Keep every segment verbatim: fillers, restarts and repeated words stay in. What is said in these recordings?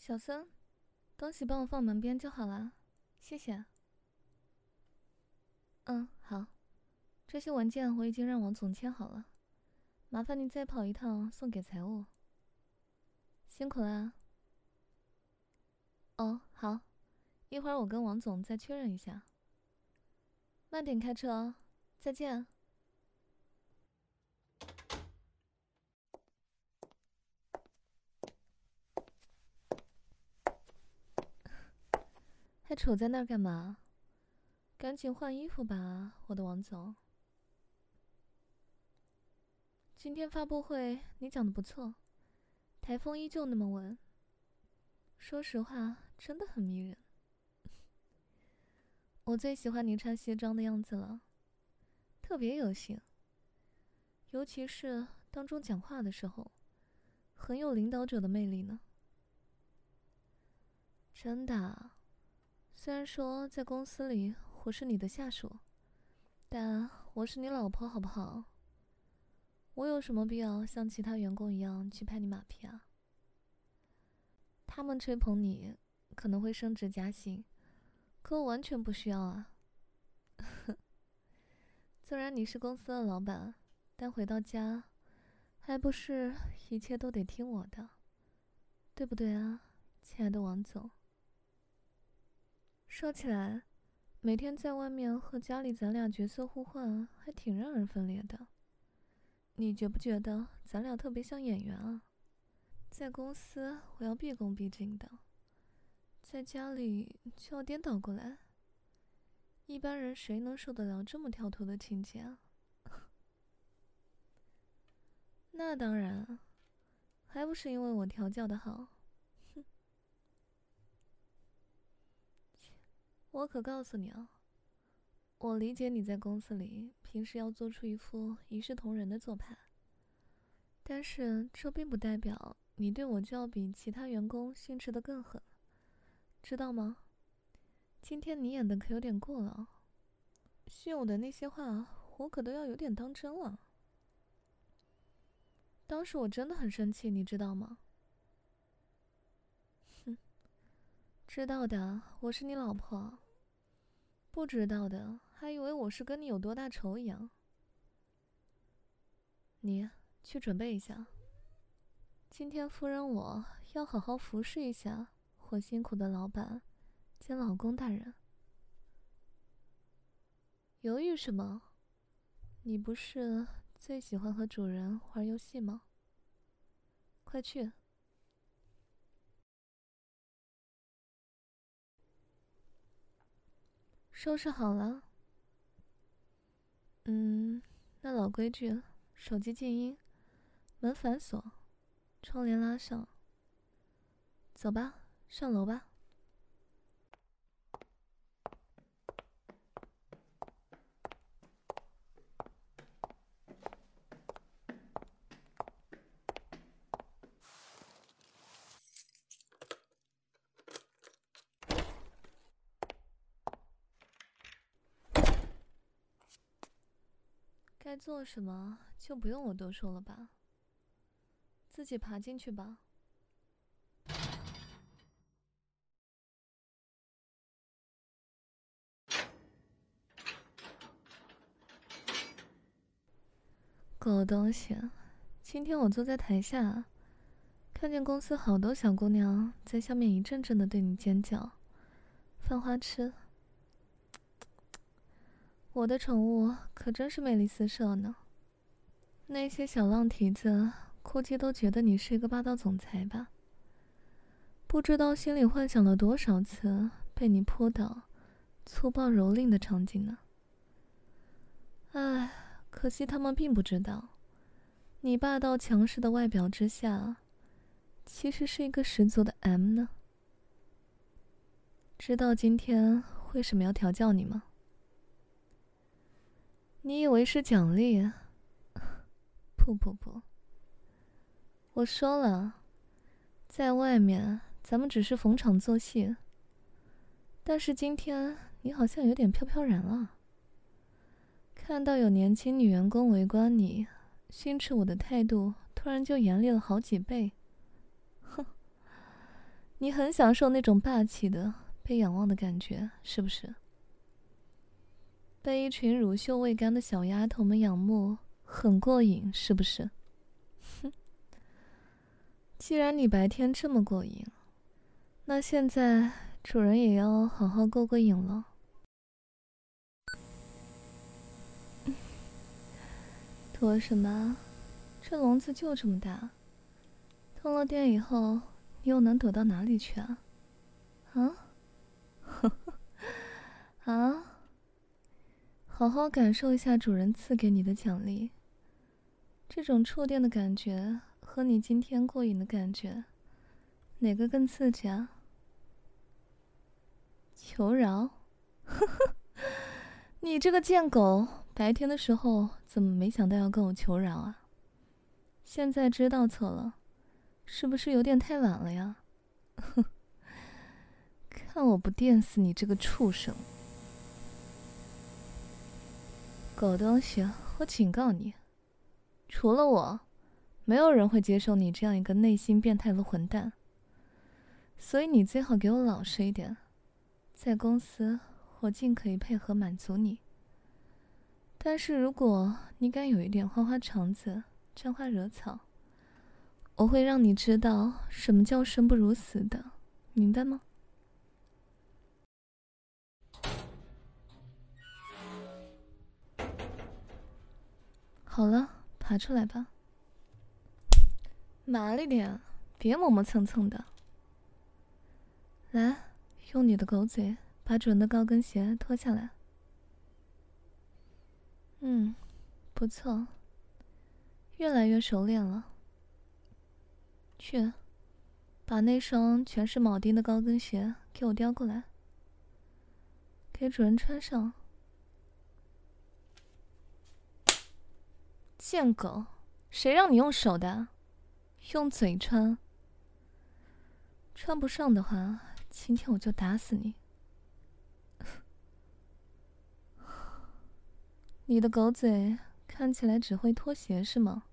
小森，东西帮我放门边就好了，谢谢。嗯，好，这些文件我已经让王总签好了，麻烦你再跑一趟送给财务。辛苦啦。哦，好，一会儿我跟王总再确认一下。慢点开车哦，再见。还杵在那儿干嘛？赶紧换衣服吧，我的王总。今天发布会你讲得不错，台风依旧那么稳。说实话，真的很迷人。我最喜欢你穿西装的样子了，特别有型。尤其是当中讲话的时候，很有领导者的魅力呢。真的啊，虽然说在公司里我是你的下属，但我是你老婆，好不好？我有什么必要像其他员工一样去拍你马屁啊？他们吹捧你，可能会升职加薪，可我完全不需要啊。虽然你是公司的老板，但回到家，还不是一切都得听我的，对不对啊，亲爱的王总？说起来，每天在外面和家里咱俩角色互换，还挺让人分裂的。你觉不觉得咱俩特别像演员啊？在公司我要毕恭毕敬的，在家里就要颠倒过来。一般人谁能受得了这么跳脱的情节啊？那当然，还不是因为我调教的好。哼，我可告诉你啊，我理解你在公司里平时要做出一副一视同仁的做派，但是这并不代表你对我就要比其他员工训斥的更狠，知道吗？今天你演的可有点过了，训我的那些话我可都要有点当真了。当时我真的很生气，你知道吗？哼，知道的我是你老婆，不知道的还以为我是跟你有多大仇一样。你去准备一下，今天夫人我要好好服侍一下我辛苦的老板兼老公大人。犹豫什么？你不是最喜欢和主人玩游戏吗？快去。收拾好了。嗯，那老规矩，手机静音，门反锁，窗帘拉上。走吧，上楼吧。该做什么就不用我多说了吧，自己爬进去吧。狗东西，今天我坐在台下，看见公司好多小姑娘在下面一阵阵的对你尖叫，犯花痴。我的宠物可真是魅力四射呢。那些小浪蹄子估计都觉得你是一个霸道总裁吧，不知道心里幻想了多少次被你扑倒、粗暴蹂躏的场景呢。唉，可惜他们并不知道，你霸道强势的外表之下，其实是一个十足的 M 呢。知道今天为什么要调教你吗？你以为是奖励？不不不，我说了，在外面咱们只是逢场作戏，但是今天你好像有点飘飘然了。看到有年轻女员工围观你，训斥我的态度突然就严厉了好几倍。哼， 你很享受那种霸气的被仰望的感觉，是不是？被一群乳臭未干的小丫头们仰慕，很过瘾，是不是？哼！既然你白天这么过瘾，那现在主人也要好好过过瘾了。躲什么？这笼子就这么大，通了电以后，你又能躲到哪里去啊？啊？啊？好好感受一下主人赐给你的奖励。这种触电的感觉和你今天过瘾的感觉，哪个更刺激啊？求饶？呵呵，你这个贱狗，白天的时候怎么没想到要跟我求饶啊？现在知道错了，是不是有点太晚了呀？哼，看我不电死你这个畜生！狗东西，我警告你，除了我，没有人会接受你这样一个内心变态的混蛋。所以你最好给我老实一点，在公司我尽可以配合满足你。但是如果你敢有一点花花肠子，沾花惹草，我会让你知道什么叫生不如死的，明白吗？好了，爬出来吧。麻利点，别磨磨蹭蹭的。来，用你的狗嘴把主人的高跟鞋脱下来。嗯，不错，越来越熟练了。去，把那双全是铆钉的高跟鞋给我叼过来，给主人穿上。贱狗，谁让你用手的？用嘴穿。穿不上的话，今天我就打死你。你的狗嘴看起来只会脱鞋是吗？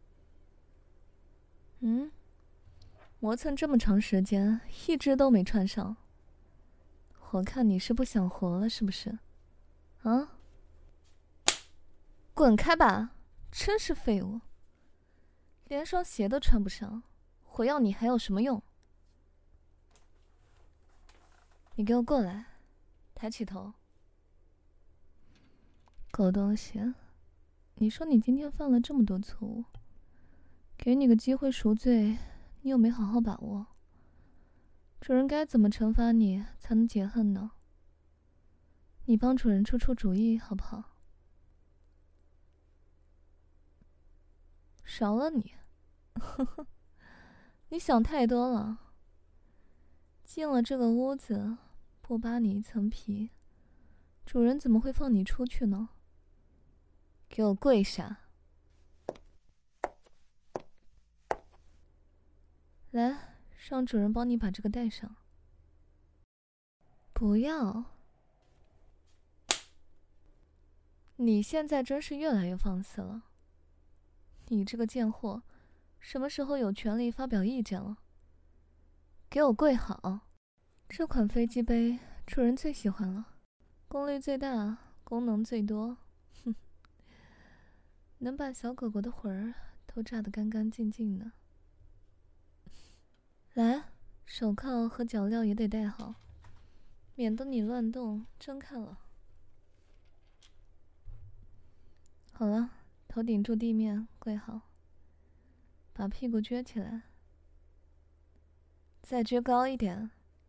嗯，磨蹭这么长时间，一只都没穿上。我看你是不想活了是不是？啊？滚开吧！真是废物，连双鞋都穿不上，我要你还有什么用？你给我过来，抬起头。狗东西，你说你今天犯了这么多错误，给你个机会赎罪，你有没好好把握？主人该怎么惩罚你才能解恨呢？你帮主人出出主意好不好？少了你，呵呵，你想太多了。进了这个屋子，不扒你一层皮，主人怎么会放你出去呢？给我跪下！来，让主人帮你把这个戴上。不要！你现在真是越来越放肆了。你这个贱货，什么时候有权利发表意见了？给我跪好！这款飞机杯主人最喜欢了，功率最大，功能最多，哼，能把小狗狗的魂儿都炸得干干净净的。来，手铐和脚镣也得戴好，免得你乱动真看了。好了，头顶住地面，跪好，把屁股撅起来，再撅高一点。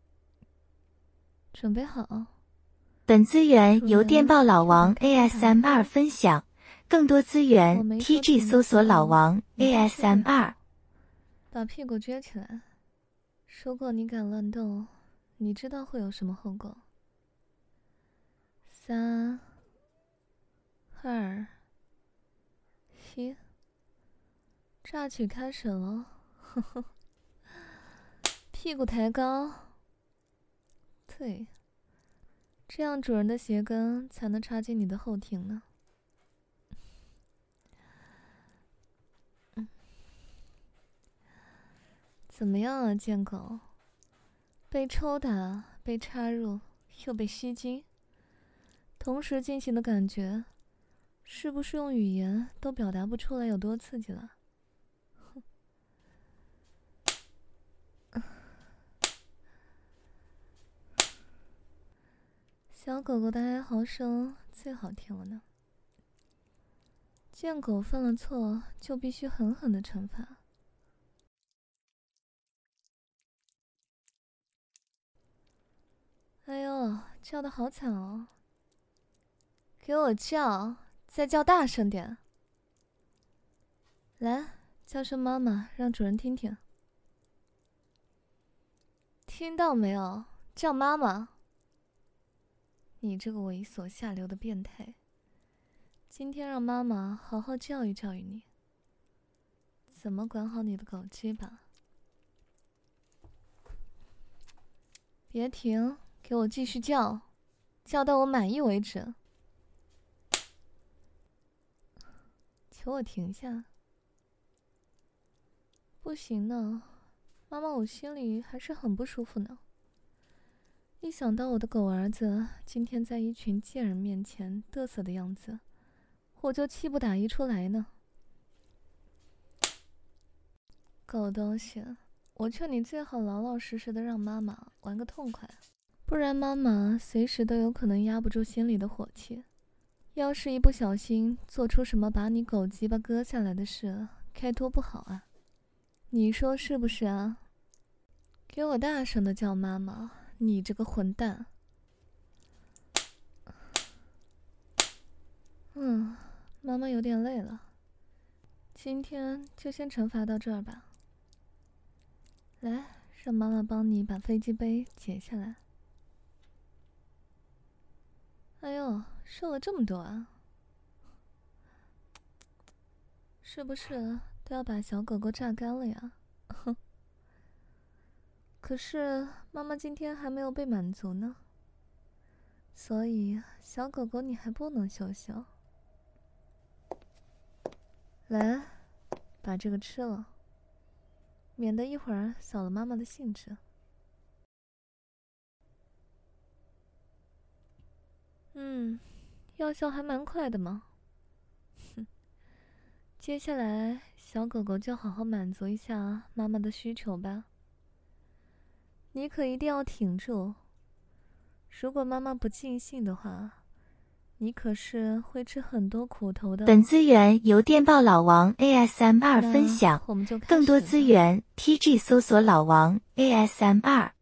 准备好。 本资源由电报老王 A S M R 分享，更多资源 T G 搜索老王 A S M R。 把屁股撅起来。如果你敢乱动，你知道会有什么后果？三、二、一，榨取开始了。呵呵，屁股抬高。对，这样主人的鞋跟才能插进你的后庭呢。嗯，怎么样啊，贱狗？ 被抽打、被插入，又被吸精，同时进行的感觉，是不是用语言都表达不出来有多刺激了？小狗狗的哀嚎声最好听了呢。见狗犯了错，就必须狠狠的惩罚。哎呦，叫得好惨哦！给我叫，再叫大声点！来，叫声妈妈，让主人听听。听到没有？叫妈妈！你这个猥琐下流的变态！今天让妈妈好好教育教育你，怎么管好你的狗鸡吧。别停，给我继续叫，叫到我满意为止。求我停下。不行呢，妈妈，我心里还是很不舒服呢。一想到我的狗儿子今天在一群贱人面前嘚瑟的样子，我就气不打一处来呢。狗东西，我劝你最好老老实实的让妈妈玩个痛快，不然妈妈随时都有可能压不住心里的火气。要是一不小心做出什么把你狗鸡巴割下来的事，该多不好啊！你说是不是啊？给我大声的叫妈妈，你这个混蛋！嗯，妈妈有点累了，今天就先惩罚到这儿吧。来，让妈妈帮你把飞机杯解下来。哎呦，瘦了这么多啊！是不是都要把小狗狗榨干了呀？哼！可是妈妈今天还没有被满足呢，所以小狗狗你还不能休息哦。来，把这个吃了，免得一会儿扫了妈妈的兴致。嗯，药效还蛮快的嘛。哼，接下来小狗狗就好好满足一下妈妈的需求吧。你可一定要挺住，如果妈妈不尽兴的话，你可是会吃很多苦头的。 本资源由电报老王 A S M R 分享，更多资源 T G 搜索老王 A S M R。